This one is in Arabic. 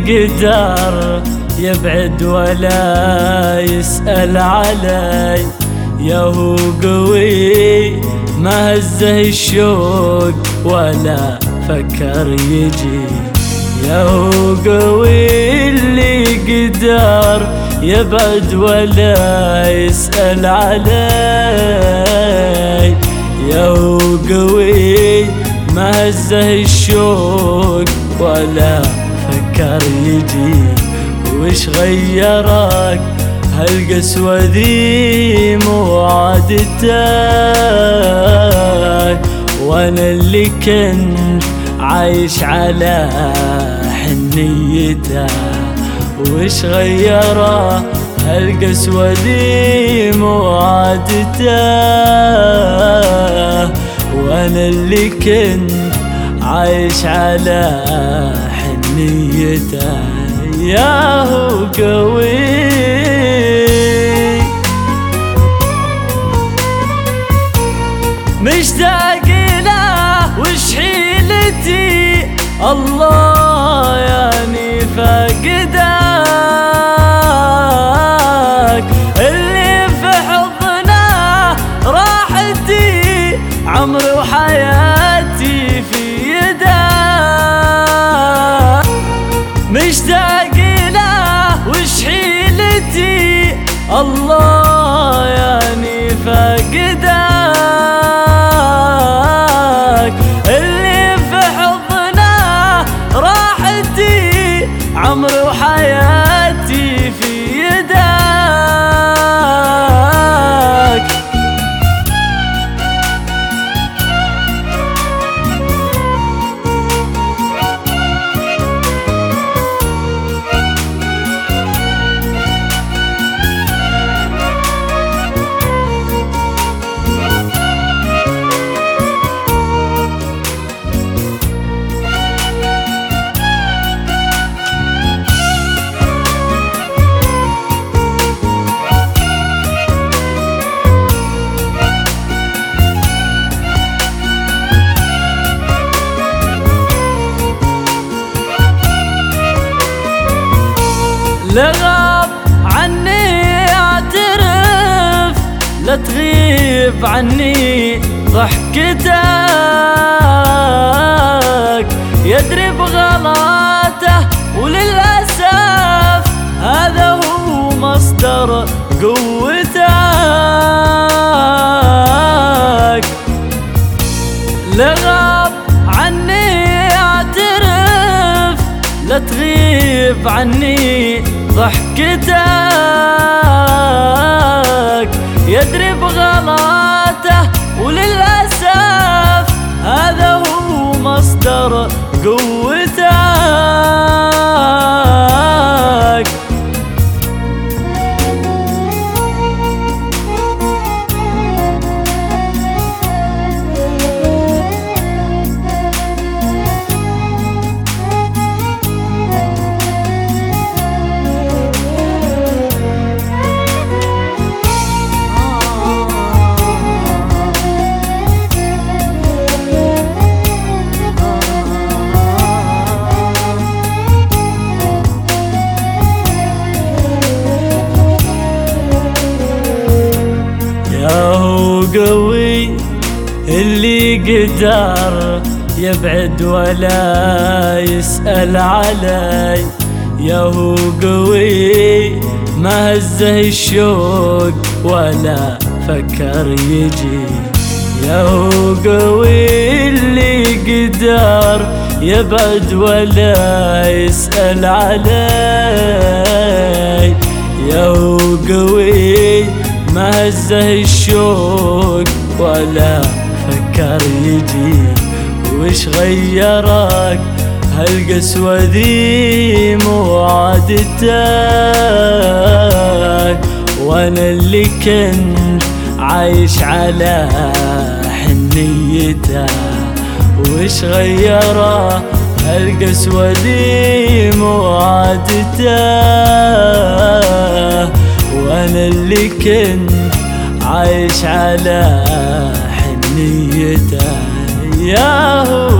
قدر يبعد ولا يسأل علي، يا هو قوي ما هزه الشوق ولا فكر يجي، يا هو قوي اللي قدر يبعد ولا يسأل علي، يا هو قوي ما هزه الشوق ولا فكر يجي. وش غيرك هالقسوة ذي مو عادتك، وانا اللي كنت عايش على حنيته. وش غيره هالقسوة ذي مو عادته، وانا اللي كنت عايش على حنيته، يا هو قوي. مشتاق له وش حيلتي، الله يعني فاقدك، اللي في حضنه راحتي عمري وحياتي في يدك. مشتاق له وش حيلتي، الله يعني فاقدك، اللي في حضنه راحتي عمري وحياتي في يدك. لغاب عني اعترف، لا تغيب عني ضحكتك، يدري بغلاته وللأسف هذا هو مصدر قوتك. لغاب عني اعترف، لا تغيب عني ضحكتك، يدري بغلاته وللأسف هذا هو مصدر قوتك. قوي اللي قدر يبعد ولا يسأل علي، يا هو قوي ما هزه الشوق ولا فكر يجي، يا هو قوي اللي قدر يبعد ولا يسأل علي، يا هو قوي ما هزه الشوق ولا فكر يجي. وش غيرك هالقسوة ذي مو عادتك، وانا اللي كنت عايش على حنيته. وش غيره هالقسوة ذي مو عادته، وانا اللي كنت عايش على حنيته، يا هو